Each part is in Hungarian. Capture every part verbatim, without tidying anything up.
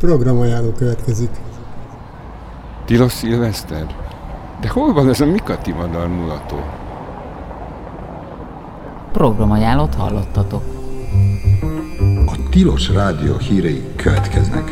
Programajánló következik. Tilos szilveszter? De hol van ez a Mikati madár mulató? Programajánlót hallottatok. A Tilos Rádió hírei következnek.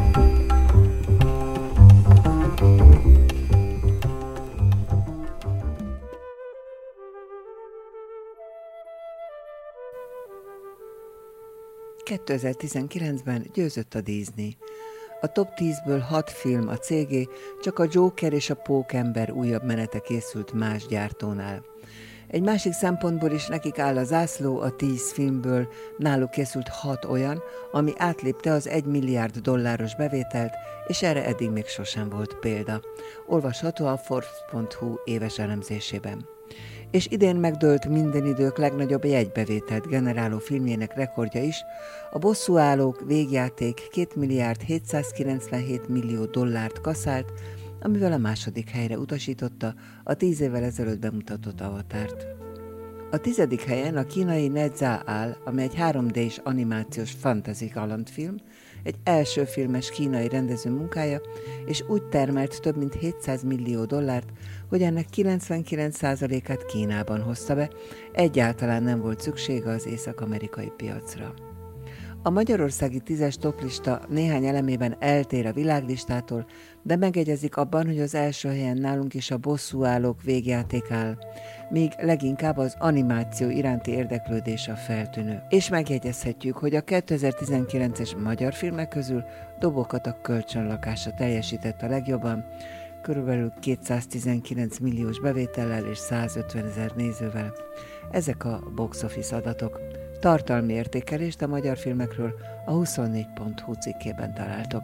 kétezer-tizenkilencben győzött a Disney. A top tízből hat film a cégé, csak a Joker és a Pókember újabb menete készült más gyártónál. Egy másik szempontból is nekik áll a zászló, a tíz filmből náluk készült hat olyan, ami átlépte az egy milliárd dolláros bevételt, és erre eddig még sosem volt példa. Olvasható a Forbes pont hu éves elemzésében. És idén megdőlt minden idők legnagyobb jegybevételt generáló filmjének rekordja is, a Bosszúállók végjáték két milliárd hétszázkilencvenhét millió dollárt kaszált, amivel a második helyre utasította a tíz évvel ezelőtt bemutatott Avatárt. A tizedik helyen a kínai Nezha áll, ami egy három dés animációs fantasy kalandfilm, egy első filmes kínai rendező munkája, és úgy termelt több mint hétszáz millió dollárt, hogy ennek kilencvenkilenc százalékát Kínában hozta be, egyáltalán nem volt szüksége az észak-amerikai piacra. A magyarországi tízes toplista néhány elemében eltér a világlistától, de megegyezik abban, hogy az első helyen nálunk is a Bosszúállók végjáték áll, míg leginkább az animáció iránti érdeklődés a feltűnő. És megjegyezhetjük, hogy a kétezer-tizenkilences magyar filmek közül Dobokat a kölcsönlakása teljesített a legjobban, körülbelül kétszáztizenkilenc milliós bevétellel és százötvenezer nézővel. Ezek a box office adatok. Tartalmi értékelést a magyar filmekről a huszonnégy pont hu cikkében találtok.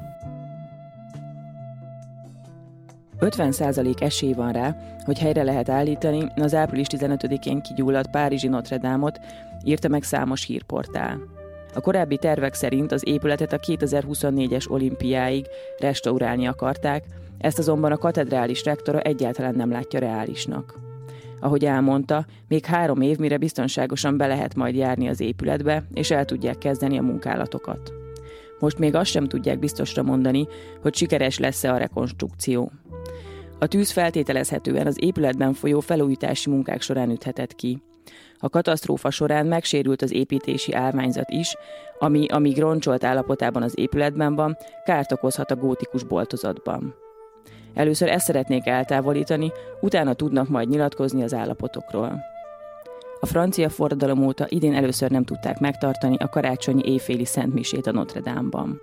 ötven százalék esély van rá, hogy helyre lehet állítani az április tizenötödikén kigyulladt párizsi Notre Dame-ot, írta meg számos hírportál. A korábbi tervek szerint az épületet a kétezer-huszonnégyes olimpiáig restaurálni akarták, ezt azonban a katedrális rektora egyáltalán nem látja reálisnak. Ahogy elmondta, még három év, mire biztonságosan be lehet majd járni az épületbe, és el tudják kezdeni a munkálatokat. Most még azt sem tudják biztosra mondani, hogy sikeres lesz-e a rekonstrukció. A tűz feltételezhetően az épületben folyó felújítási munkák során üthetett ki. A katasztrófa során megsérült az építési állványzat is, ami, amíg roncsolt állapotában az épületben van, kárt okozhat a gótikus boltozatban. Először ezt szeretnék eltávolítani, utána tudnak majd nyilatkozni az állapotokról. A francia forradalom óta idén először nem tudták megtartani a karácsonyi éjféli szentmisét a Notre Dame-ban.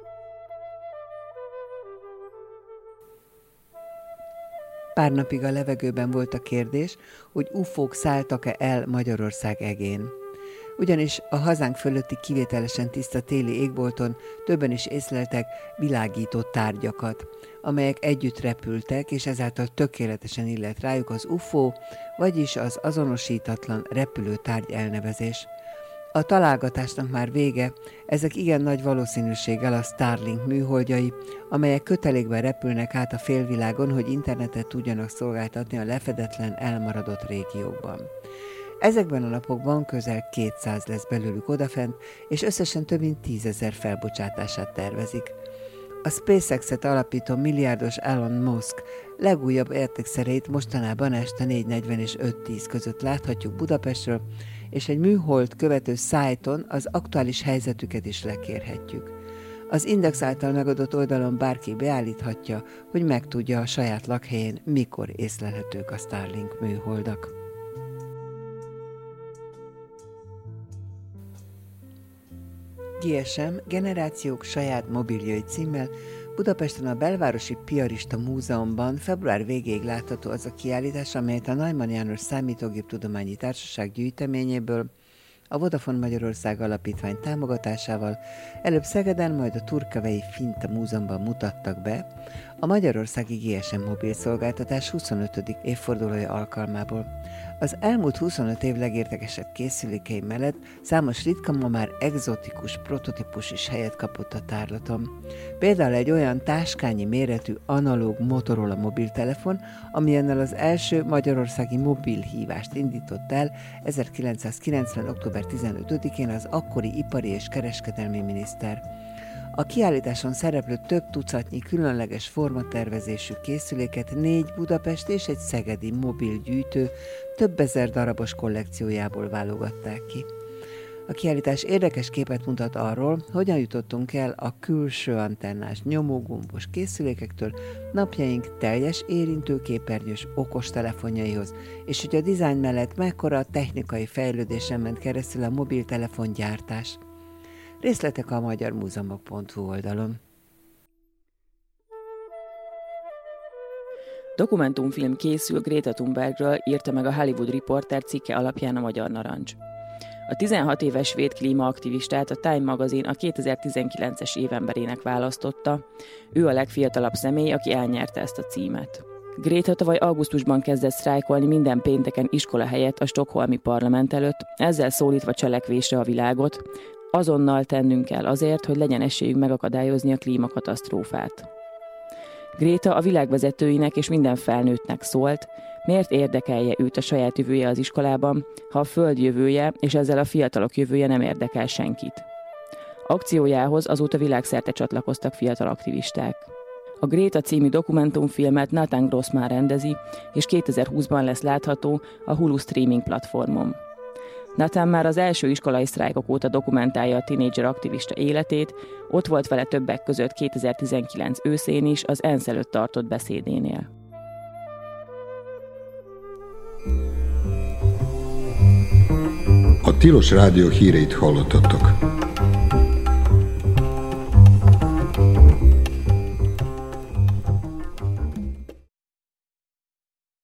Pár napig a levegőben volt a kérdés, hogy ufók szálltak-e el Magyarország egén. Ugyanis a hazánk fölötti kivételesen tiszta téli égbolton többen is észleltek világító tárgyakat, amelyek együtt repültek, és ezáltal tökéletesen illett rájuk az ufó, vagyis az azonosítatlan repülőtárgy elnevezés. A találgatásnak már vége, ezek igen nagy valószínűséggel a Starlink műholdjai, amelyek kötelékben repülnek át a félvilágon, hogy internetet tudjanak szolgáltatni a lefedetlen, elmaradott régiókban. Ezekben a napokban közel kétszáz lesz belőlük odafent, és összesen több mint tízezer felbocsátását tervezik. A SpaceX-et alapító milliárdos Elon Musk legújabb értékszereit mostanában este négy negyven és öt tíz között láthatjuk Budapestről, és egy műhold követő szájton az aktuális helyzetüket is lekérhetjük. Az Index által megadott oldalon bárki beállíthatja, hogy megtudja a saját lakhelyén, mikor észlelhetők a Starlink műholdak. gé es em Generációk saját mobiljai címmel Budapesten a Belvárosi Piarista Múzeumban február végéig látható az a kiállítás, amelyet a Neumann János Számítógéptudományi Társaság gyűjteményéből a Vodafone Magyarország Alapítvány támogatásával előbb Szegeden, majd a Turkavei Finta Múzeumban mutattak be a Magyarországi gé es em mobilszolgáltatás huszonötödik évfordulója alkalmából. Az elmúlt huszonöt év legértekesebb készülékei mellett számos ritka, ma már egzotikus prototípus is helyet kapott a tárlaton. Például egy olyan táskányi méretű analóg Motorola mobiltelefon, ami ennel az első magyarországi mobilhívást indított el ezerkilencszázkilencven. október tizenötödikén az akkori ipari és kereskedelmi miniszter. A kiállításon szereplő több tucatnyi különleges formatervezésű készüléket négy budapesti és egy szegedi mobil gyűjtő több ezer darabos kollekciójából válogatták ki. A kiállítás érdekes képet mutat arról, hogyan jutottunk el a külső antennás nyomógombos készülékektől napjaink teljes érintőképernyős okostelefonjaihoz, és hogy a dizájn mellett mekkora technikai fejlődésen ment keresztül a mobiltelefongyártás. Részletek a magyar múzeumok pont hu oldalon. Dokumentumfilm készül Greta Thunbergről, írta meg a Hollywood Reporter cikke alapján a Magyar Narancs. A tizenhat éves svéd klímaaktivistát a Time magazin a kétezer-tizenkilences évemberének választotta. Ő a legfiatalabb személy, aki elnyerte ezt a címet. Greta tavaly augusztusban kezdett sztrájkolni minden pénteken iskola helyett a stockholmi parlament előtt, ezzel szólítva cselekvésre a világot. Azonnal tennünk kell azért, hogy legyen esélyünk megakadályozni a klímakatasztrófát. Greta a világvezetőinek és minden felnőttnek szólt, miért érdekelje őt a saját jövője az iskolában, ha a föld jövője és ezzel a fiatalok jövője nem érdekel senkit. Akciójához azóta világszerte csatlakoztak fiatal aktivisták. A Greta című dokumentumfilmet Nathan Grossman rendezi, és kétezer-húszban lesz látható a Hulu streaming platformon. Nathan már az első iskolai sztrájkok óta dokumentálja a tínédzser aktivista életét, ott volt vele többek között kétezer-tizenkilenc őszén is az ENSZ előtt tartott beszédénél. A Tilos Rádió híreit hallottatok.